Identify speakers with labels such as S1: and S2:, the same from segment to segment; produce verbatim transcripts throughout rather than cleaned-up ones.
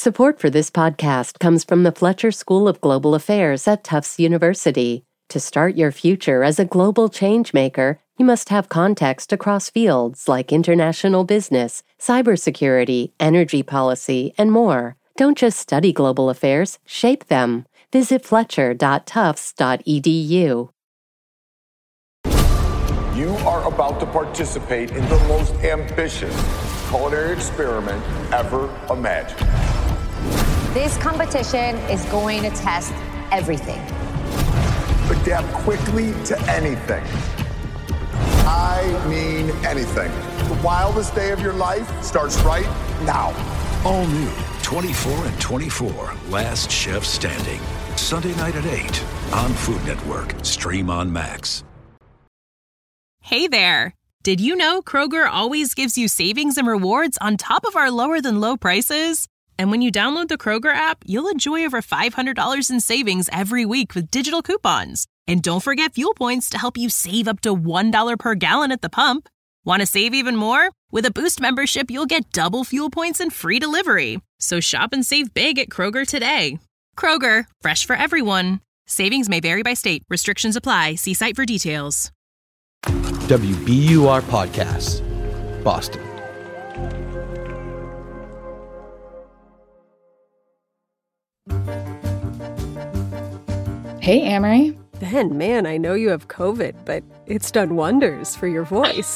S1: Support for this podcast comes from the Fletcher School of Global Affairs at Tufts University. To start your future as a global changemaker, you must have context across fields like international business, cybersecurity, energy policy, and more. Don't just study global affairs, shape them. Visit fletcher dot tufts dot e d u.
S2: You are about to participate in the most ambitious culinary experiment ever imagined.
S3: This competition is going to test everything.
S2: Adapt quickly to anything. I mean anything. The wildest day of your life starts right now.
S4: All new, twenty-four and twenty-four, Last Chef Standing. Sunday night at eight on Food Network. Stream on Max.
S5: Hey there. Did you know Kroger always gives you savings and rewards on top of our lower than low prices? And when you download the Kroger app, you'll enjoy over five hundred dollars in savings every week with digital coupons. And don't forget fuel points to help you save up to one dollar per gallon at the pump. Want to save even more? With a Boost membership, you'll get double fuel points and free delivery. So shop and save big at Kroger today. Kroger, fresh for everyone. Savings may vary by state. Restrictions apply. See site for details.
S6: W B U R Podcast, Boston.
S7: Hey, Amory.
S8: Ben, man, I know you have COVID, but it's done wonders for your voice.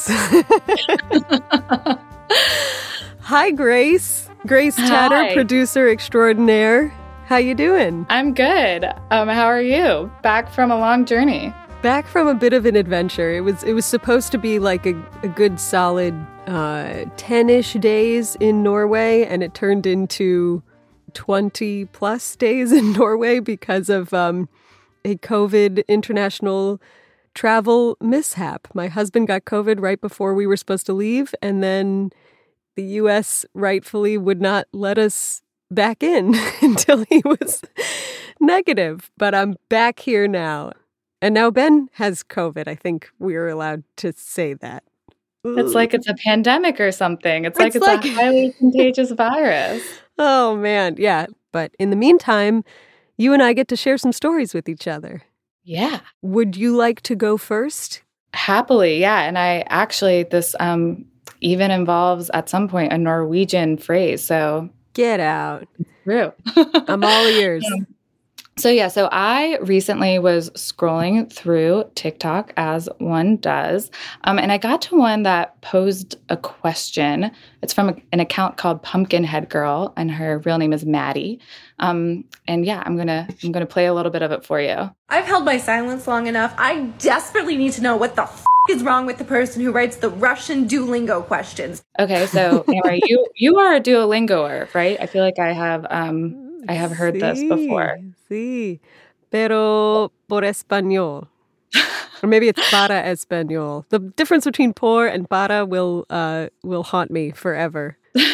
S8: Hi, Grace. Grace Tatter,
S7: Hi.
S8: Producer extraordinaire. How you doing?
S7: I'm good. Um, how are you? Back from a long journey.
S8: Back from a bit of an adventure. It was it was supposed to be like a, a good solid uh, ten-ish days in Norway, and it turned into twenty plus days in Norway because of um, a COVID international travel mishap. My husband got COVID right before we were supposed to leave, and then the U S rightfully would not let us back in until he was negative. But I'm back here now. And now Ben has COVID. I think we're allowed to say that.
S7: It's like it's a pandemic or something. It's,
S8: It's
S7: like it's
S8: like-
S7: a highly contagious virus.
S8: Oh, man. Yeah. But in the meantime, you and I get to share some stories with each other.
S7: Yeah.
S8: Would you like to go first?
S7: Happily, yeah. And I actually, this um, even involves at some point a Norwegian phrase. So
S8: Get out.
S7: true.
S8: I'm all ears.
S7: Um, So yeah, so I recently was scrolling through TikTok as one does, um, and I got to one that posed a question. It's from a, an account called Pumpkinhead Girl, and her real name is Maddie. Um, and yeah, I'm gonna I'm gonna play a little bit of it for you.
S9: I've held my silence long enough. I desperately need to know what the f*** is wrong with the person who writes the Russian Duolingo questions.
S7: Okay, so Amber, you you are a Duolingoer, right? I feel like I have um I have heard this
S8: Sí,
S7: before.
S8: Sí, pero por español. Or maybe it's para español. The difference between por and para will uh, will haunt me forever.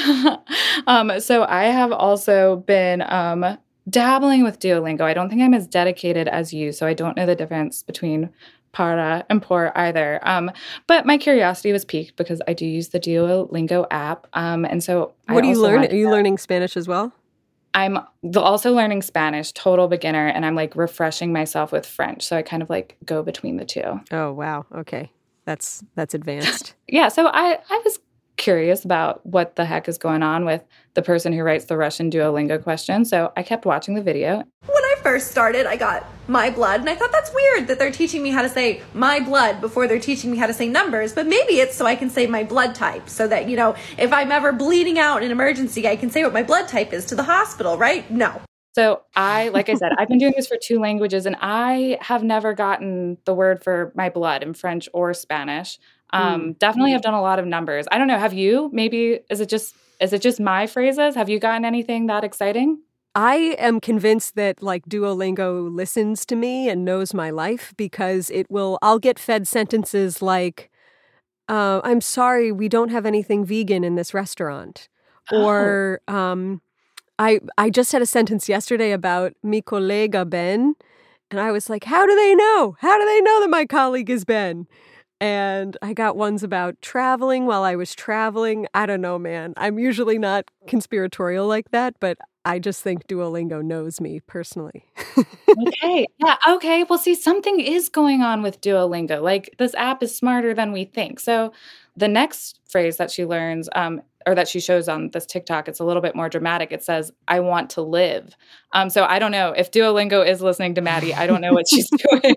S7: um, so I have also been um, dabbling with Duolingo. I don't think I'm as dedicated as you, so I don't know the difference between para and por either. Um, but my curiosity was piqued because I do use the Duolingo app. Um, and so I
S8: What are you
S7: also
S8: learning?
S7: wanted
S8: Are you
S7: to-
S8: learning Spanish as well?
S7: I'm also learning Spanish, total beginner, and I'm like refreshing myself with French. So I kind of like go between the two.
S8: Oh, wow. Okay. That's that's advanced.
S7: Yeah, so I, I was curious about what the heck is going on with the person who writes the Russian Duolingo question. So I kept watching the video.
S9: When I first started, I got my blood, and I thought that's weird that they're teaching me how to say my blood before they're teaching me how to say numbers, but maybe it's so I can say my blood type, so that, you know, if I'm ever bleeding out in an emergency, I can say what my blood type is to the hospital, right? No.
S7: So I, like I said, I've been doing this for two languages, and I have never gotten the word for my blood in French or Spanish. Um,
S8: Mm.
S7: Definitely have done a lot of numbers. I don't know. Have you? Maybe, is it just, is it just my phrases? Have you gotten anything that exciting?
S8: I am convinced that like Duolingo listens to me and knows my life because it will, I'll get fed sentences like, uh, I'm sorry, we don't have anything vegan in this restaurant.
S7: Oh.
S8: Or um, I I just had a sentence yesterday about mi colega Ben, and I was like, how do they know? How do they know that my colleague is Ben? And I got ones about traveling while I was traveling. I don't know, man. I'm usually not conspiratorial like that, but I just think Duolingo knows me personally.
S7: Okay. Yeah. Okay. Well, see, something is going on with Duolingo. Like, this app is smarter than we think. So the next phrase that she learns, um, or that she shows on this TikTok, it's a little bit more dramatic. It says, I want to live. Um, so I don't know if Duolingo is listening to Maddie. I don't know what she's doing.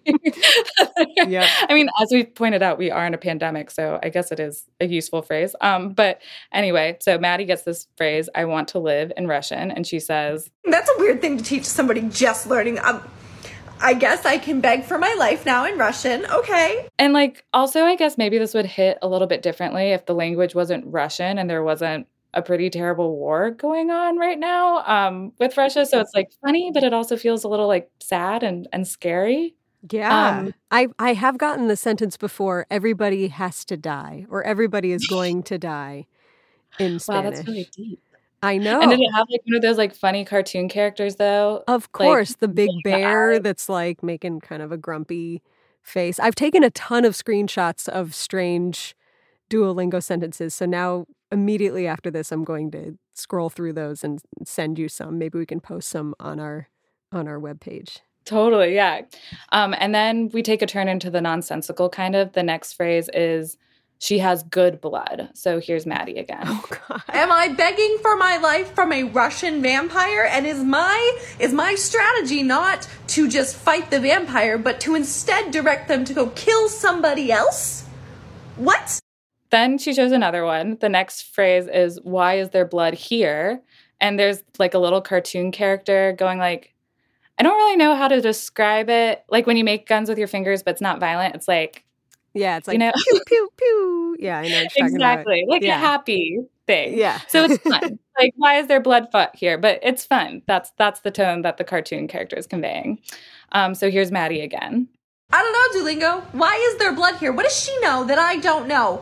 S8: Yep.
S7: I mean, as we pointed out, we are in a pandemic, so I guess it is a useful phrase. Um, but anyway, so Maddie gets this phrase, I want to live, in Russian, and she says,
S9: That's a weird thing to teach somebody just learning. Um, I guess I can beg for my life now in Russian. Okay.
S7: And like, also, I guess maybe this would hit a little bit differently if the language wasn't Russian and there wasn't a pretty terrible war going on right now um, with Russia. So it's like funny, but it also feels a little like sad and, and scary.
S8: Yeah.
S7: Um,
S8: I, I have gotten the sentence before, everybody has to die, or everybody is going to die in Spanish.
S7: Wow, that's really deep.
S8: I know.
S7: And did it have like one of those like funny cartoon characters though?
S8: Of course,
S7: like,
S8: the big bear
S7: eye.
S8: that's like making kind of a grumpy face. I've taken a ton of screenshots of strange Duolingo sentences. So now immediately after this, I'm going to scroll through those and send you some. Maybe we can post some on our on our webpage.
S7: Totally, yeah. Um, and then we take a turn into the nonsensical kind of. The next phrase is, she has good blood. So here's Maddie again.
S8: Oh, God.
S9: Am I begging for my life from a Russian vampire? And is my is my strategy not to just fight the vampire, but to instead direct them to go kill somebody else? What?
S7: Then she shows another one. The next phrase is, why is there blood here? And there's like a little cartoon character going like, I don't really know how to describe it. Like when you make guns with your fingers, but it's not violent. It's like,
S8: yeah, it's like,
S7: you know,
S8: pew, pew, pew. Yeah, I know what you're talking
S7: exactly.
S8: about.
S7: Like
S8: yeah.
S7: a happy thing.
S8: Yeah.
S7: So it's fun. Like, why is there blood fought here? But it's fun. That's that's the tone that the cartoon character is conveying. Um, so here's Maddie again.
S9: I don't know, Duolingo. Why is there blood here? What does she know that I don't know?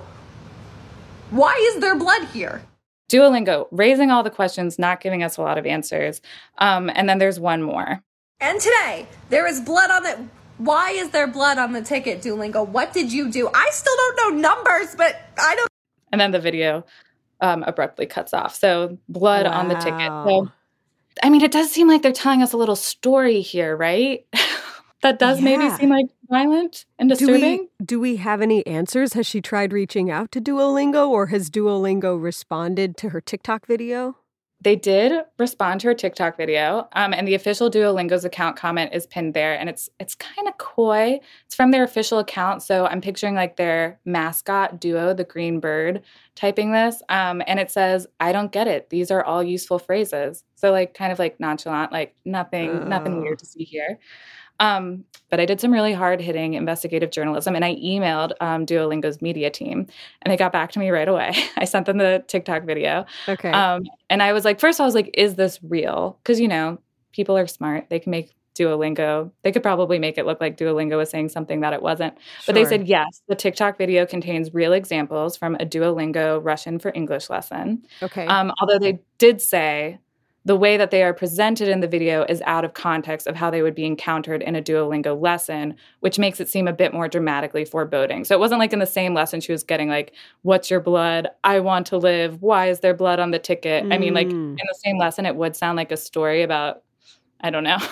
S9: Why is there blood here?
S7: Duolingo, raising all the questions, not giving us a lot of answers. Um, and then there's one more.
S9: And today, there is blood on the... Why is there blood on the ticket, Duolingo? What did you do? I still don't know numbers, but I don't...
S7: And then the video um, abruptly cuts off. So blood
S8: wow.
S7: on the ticket. So, I mean, it does seem like they're telling us a little story here, right? That does
S8: yeah.
S7: maybe seem like violent and disturbing.
S8: Do we, do we have any answers? Has she tried reaching out to Duolingo, or has Duolingo responded to her TikTok video?
S7: They did respond to her TikTok video, um, and the official Duolingo's account comment is pinned there, and it's it's kind of coy. It's from their official account, so I'm picturing like their mascot, Duo, the green bird, typing this, um, and it says, I don't get it. These are all useful phrases. So like kind of like nonchalant, like nothing, oh. nothing weird to see here. Um, but I did some really hard-hitting investigative journalism, and I emailed um, Duolingo's media team, and they got back to me right away. I sent them the TikTok video.
S8: Okay.
S7: Um, and I was like, first I was like, is this real? Because, you know, people are smart. They can make Duolingo. They could probably make it look like Duolingo was saying something that it wasn't. Sure. But they said, yes, the TikTok video contains real examples from a Duolingo Russian for English lesson.
S8: Okay.
S7: Um, although they did say the way that they are presented in the video is out of context of how they would be encountered in a Duolingo lesson, which makes it seem a bit more dramatically foreboding. So it wasn't like in the same lesson she was getting like, what's your blood? I want to live. Why is there blood on the ticket? Mm. I mean, like in the same lesson, it would sound like a story about, I don't know.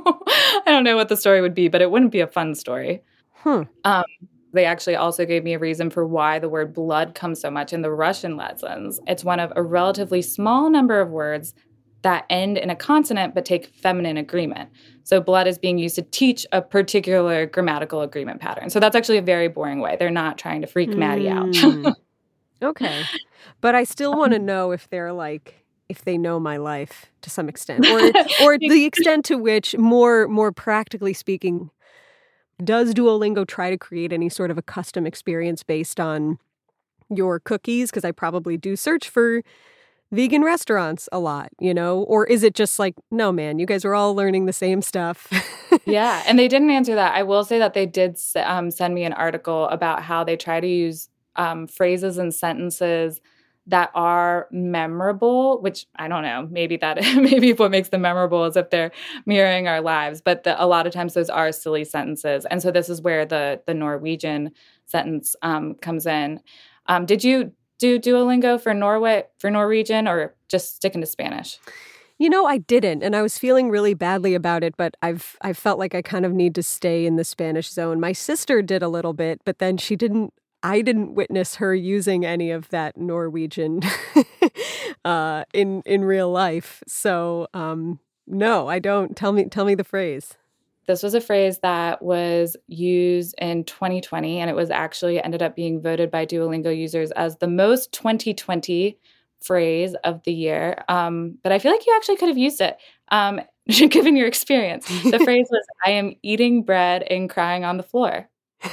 S7: I don't know what the story would be, but it wouldn't be a fun story.
S8: Hmm.
S7: Um, they actually also gave me a reason for why the word blood comes so much in the Russian lessons. It's one of a relatively small number of words that end in a consonant but take feminine agreement. So blood is being used to teach a particular grammatical agreement pattern. So that's actually a very boring way. They're not trying to freak mm. Maddie out.
S8: Okay. But I still want to know if they're like, if they know my life to some extent, or or the extent to which, more more practically speaking, does Duolingo try to create any sort of a custom experience based on your cookies? Because I probably do search for vegan restaurants a lot, you know? Or is it just like, no, man, you guys are all learning the same stuff?
S7: Yeah, and they didn't answer that. I will say that they did um, send me an article about how they try to use um, phrases and sentences that are memorable, which I don't know, maybe that maybe what makes them memorable is if they're mirroring our lives. But the, a lot of times those are silly sentences. And so this is where the the Norwegian sentence um, comes in. Um, did you do Duolingo for Norway, for Norwegian, or just sticking to Spanish?
S8: You know, I didn't, and I was feeling really badly about it, but I've I felt like I kind of need to stay in the Spanish zone. My sister did a little bit, but then she didn't, I didn't witness her using any of that Norwegian uh, in in real life. So, um, no, I don't. Tell me, tell me the phrase.
S7: This was a phrase that was used in twenty twenty, and it was actually ended up being voted by Duolingo users as the most twenty twenty phrase of the year. Um, but I feel like you actually could have used it, um, given your experience. The phrase was, I am eating bread and crying on the floor.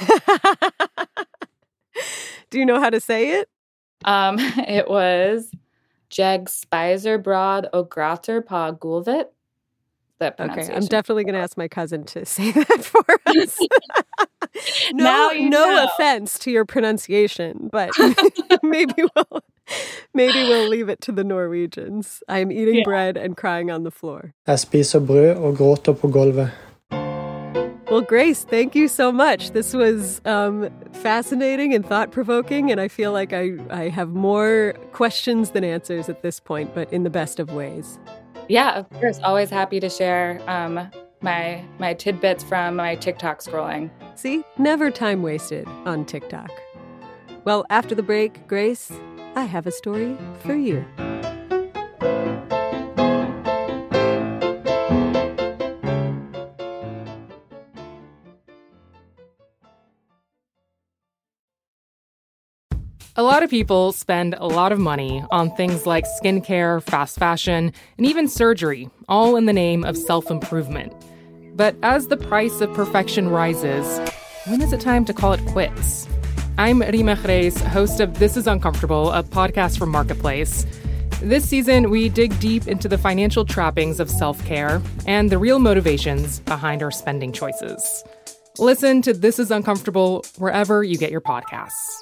S8: Do you know how to say it?
S7: Um, it was, Jeg spiser brad og gråter på gulvet.
S8: Okay, I'm definitely going to ask my cousin to say that for us. no, no
S7: know.
S8: offense to your pronunciation, but maybe we'll maybe we'll leave it to the Norwegians. I am eating yeah. bread and crying on the floor.
S10: Jeg spiser brød og gråter på gulvet.
S8: Well, Grace, thank you so much. This was um, fascinating and thought-provoking, and I feel like I, I have more questions than answers at this point, but in the best of ways.
S7: Yeah, of course. Always happy to share um, my my tidbits from my TikTok scrolling.
S8: See? Never time wasted on TikTok. Well, after the break, Grace, I have a story for you.
S11: A lot of people spend a lot of money on things like skincare, fast fashion, and even surgery, all in the name of self-improvement. But as the price of perfection rises, when is it time to call it quits? I'm Rima Reis, host of This Is Uncomfortable, a podcast from Marketplace. This season, we dig deep into the financial trappings of self-care and the real motivations behind our spending choices. Listen to This Is Uncomfortable wherever you get your podcasts.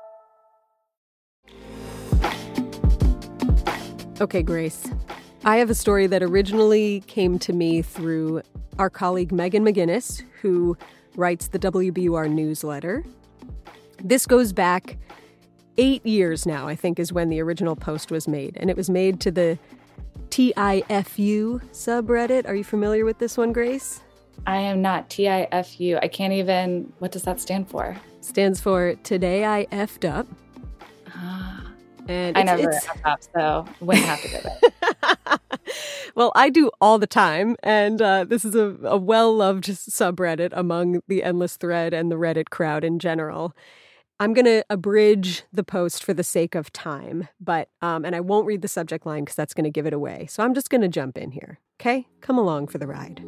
S8: Okay, Grace, I have a story that originally came to me through our colleague Megan McGinnis, who writes the W B U R newsletter. This goes back eight years now, I think, is when the original post was made, and it was made to the T I F U subreddit. Are you familiar with this one, Grace?
S7: I am not. T I F U. I can't even, what does that stand for?
S8: Stands for Today I Effed Up.
S7: Ah.
S8: And
S7: I
S8: it's,
S7: never
S8: it's...
S7: F up, so wouldn't have to do that.
S8: Well, I do all the time, and uh, this is a, a well-loved subreddit among the Endless Thread and the Reddit crowd in general. I'm going to abridge the post for the sake of time, but um, and I won't read the subject line because that's going to give it away. So I'm just going to jump in here, okay? Come along for the ride.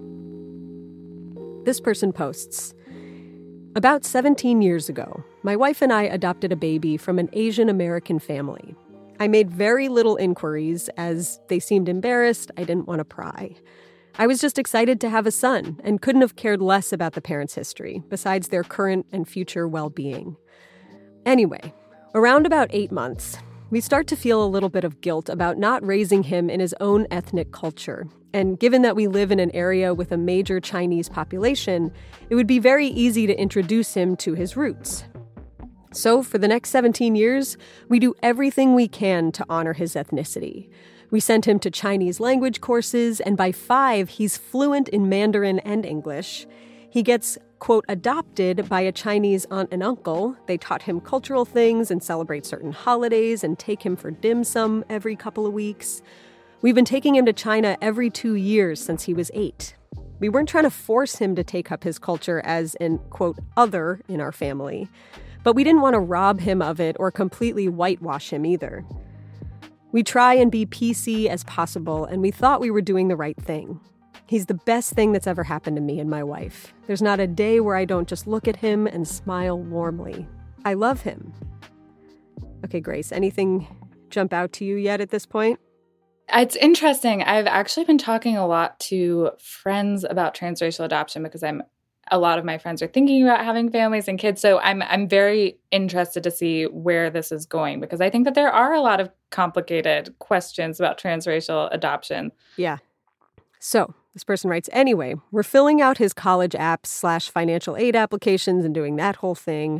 S8: This person posts, about seventeen years ago, my wife and I adopted a baby from an Asian American family. I made very little inquiries as they seemed embarrassed. I didn't want to pry. I was just excited to have a son and couldn't have cared less about the parents' history, besides their current and future well-being. Anyway, around about eight months, we start to feel a little bit of guilt about not raising him in his own ethnic culture. And given that we live in an area with a major Chinese population, it would be very easy to introduce him to his roots. So for the next seventeen years, we do everything we can to honor his ethnicity. We send him to Chinese language courses, and by five, he's fluent in Mandarin and English. He gets, quote, adopted by a Chinese aunt and uncle. They taught him cultural things and celebrate certain holidays and take him for dim sum every couple of weeks. We've been taking him to China every two years since he was eight. We weren't trying to force him to take up his culture as an, quote, other in our family. But we didn't want to rob him of it or completely whitewash him either. We try and be P C as possible, and we thought we were doing the right thing. He's the best thing that's ever happened to me and my wife. There's not a day where I don't just look at him and smile warmly. I love him. Okay, Grace, anything jump out to you yet at this point?
S7: It's interesting. I've actually been talking a lot to friends about transracial adoption because I'm a lot of my friends are thinking about having families and kids. So I'm I'm very interested to see where this is going because I think that there are a lot of complicated questions about transracial adoption.
S8: Yeah. So this person writes, anyway, we're filling out his college apps slash financial aid applications and doing that whole thing.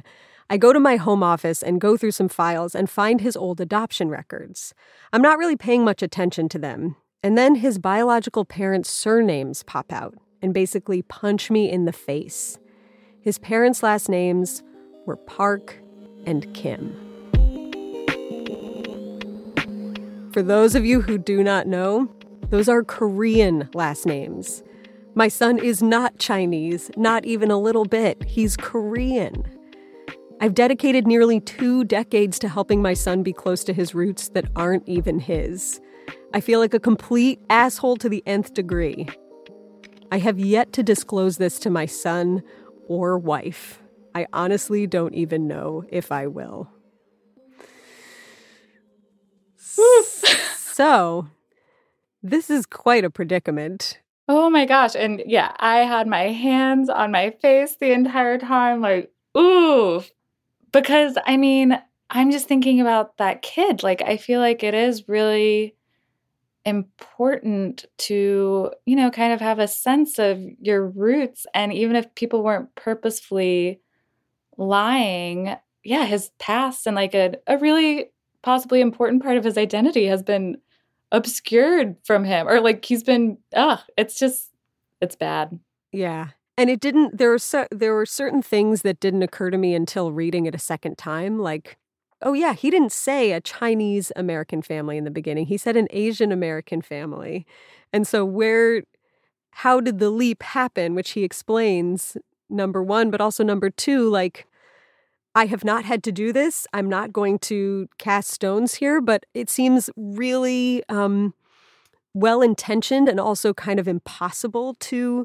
S8: I go to my home office and go through some files and find his old adoption records. I'm not really paying much attention to them. And then his biological parents' surnames pop out and basically punch me in the face. His parents' last names were Park and Kim. For those of you who do not know, those are Korean last names. My son is not Chinese, not even a little bit. He's Korean. I've dedicated nearly two decades to helping my son be close to his roots that aren't even his. I feel like a complete asshole to the nth degree. I have yet to disclose this to my son or wife. I honestly don't even know if I will. So, this is quite a predicament.
S7: Oh my gosh. And yeah, I had my hands on my face the entire time, like, ooh. Because, I mean, I'm just thinking about that kid. Like, I feel like it is really important to, you know, kind of have a sense of your roots. And even if people weren't purposefully lying, yeah, his past and like a, a really possibly important part of his identity has been obscured from him, or like he's been, ugh, it's just, it's bad.
S8: Yeah. And it didn't, there were, so, there were certain things that didn't occur to me until reading it a second time. Like, oh yeah, he didn't say a Chinese American family in the beginning. He said an Asian American family. And so where, how did the leap happen, which he explains, number one, but also number two, like, I have not had to do this. I'm not going to cast stones here, but it seems really um, well-intentioned and also kind of impossible to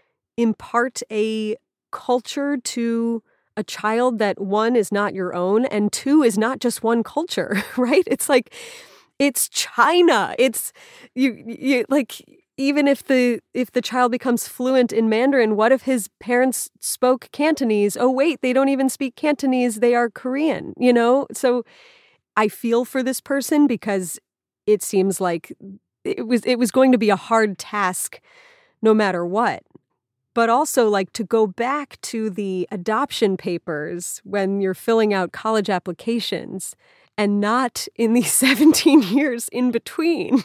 S8: impart a culture to a child that, one, is not your own, and two, is not just one culture, right? It's like, it's China. It's, you, you like... Even if the if the child becomes fluent in Mandarin, what if his parents spoke Cantonese? Oh, wait, they don't even speak Cantonese. They are Korean, you know? So I feel for this person because it seems like it was it was going to be a hard task no matter what. But also, like, to go back to the adoption papers when you're filling out college applications and not in these seventeen years in between.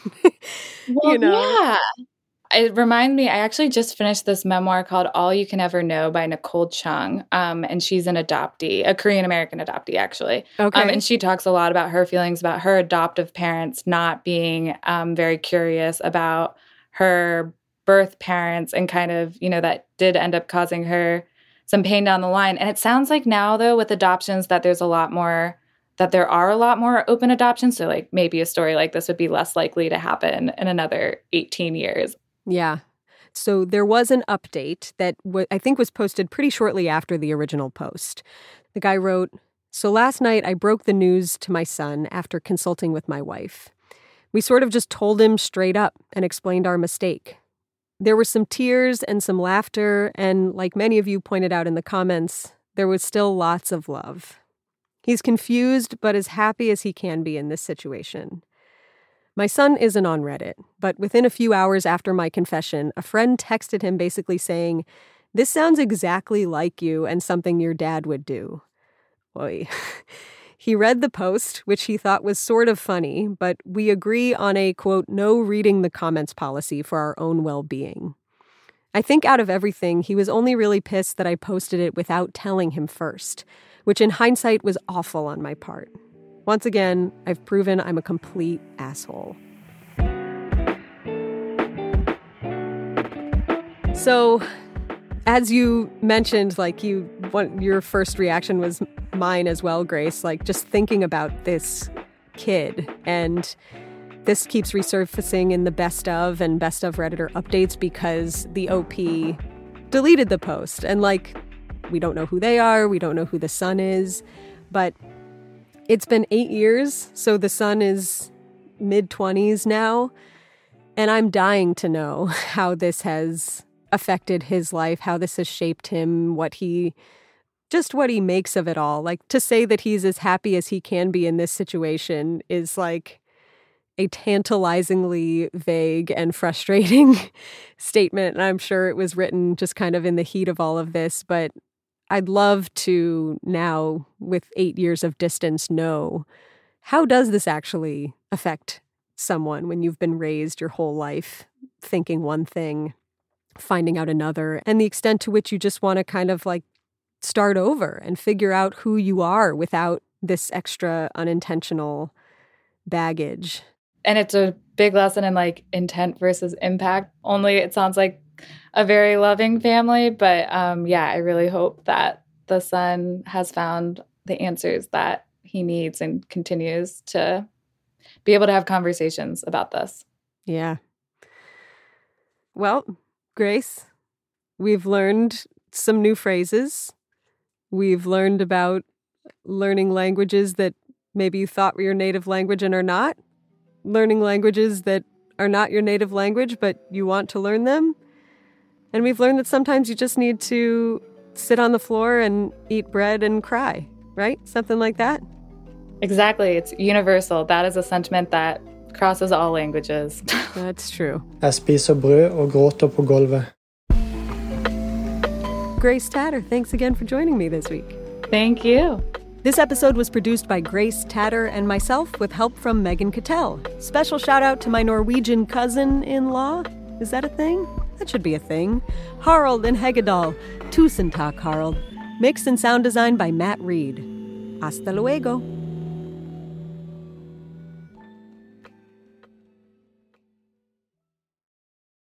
S7: Well,
S8: you know?
S7: Yeah. It reminds me, I actually just finished this memoir called All You Can Ever Know by Nicole Chung. Um, and she's an adoptee, a Korean-American adoptee, actually.
S8: Okay.
S7: Um, and she talks a lot about her feelings about her adoptive parents not being um, very curious about her birth parents, and kind of, you know, that did end up causing her some pain down the line. And it sounds like now, though, with adoptions, that there's a lot more that there are a lot more open adoptions. So like maybe a story like this would be less likely to happen in another eighteen years.
S8: Yeah. So there was an update that w- I think was posted pretty shortly after the original post. The guy wrote, "So last night I broke the news to my son after consulting with my wife. We sort of just told him straight up and explained our mistake. There were some tears and some laughter, and like many of you pointed out in the comments, there was still lots of love. He's confused, but as happy as he can be in this situation. My son isn't on Reddit, but within a few hours after my confession, a friend texted him basically saying, 'This sounds exactly like you and something your dad would do.' Oy. He read the post, which he thought was sort of funny, but we agree on a, quote, no reading the comments policy for our own well-being. I think out of everything, he was only really pissed that I posted it without telling him first, which in hindsight was awful on my part. Once again, I've proven I'm a complete asshole." So, as you mentioned, like you, what, your first reaction was mine as well, Grace, like just thinking about this kid, and this keeps resurfacing in the best of and best of Redditor updates because the O P deleted the post, and like, we don't know who they are, we don't know who the son is, but it's been eight years, so the son is mid-twenties now, and I'm dying to know how this has affected his life, how this has shaped him, what he, just what he makes of it all. Like, to say that he's as happy as he can be in this situation is like a tantalizingly vague and frustrating statement, and I'm sure it was written just kind of in the heat of all of this, but I'd love to now, with eight years of distance, know, how does this actually affect someone when you've been raised your whole life thinking one thing, finding out another, and the extent to which you just want to kind of like start over and figure out who you are without this extra unintentional baggage.
S7: And it's a big lesson in like intent versus impact. Only it sounds like a very loving family. But um, yeah, I really hope that the son has found the answers that he needs and continues to be able to have conversations about this.
S8: Yeah. Well, Grace, we've learned some new phrases. We've learned about learning languages that maybe you thought were your native language and are not. Learning languages that are not your native language, but you want to learn them. And we've learned that sometimes you just need to sit on the floor and eat bread and cry, right? Something like that.
S7: Exactly. It's universal. That is a sentiment that crosses all languages.
S8: That's true.
S10: Jeg spiser brød og gråter på gulvet.
S8: Grace Tatter, thanks again for joining me this week.
S7: Thank you.
S8: This episode was produced by Grace Tatter and myself with help from Megan Cattell. Special shout out to my Norwegian cousin-in-law. Is that a thing? That should be a thing. Harald and Hegedal. Tusen takk, Harald. Mix and sound design by Matt Reed. Hasta luego.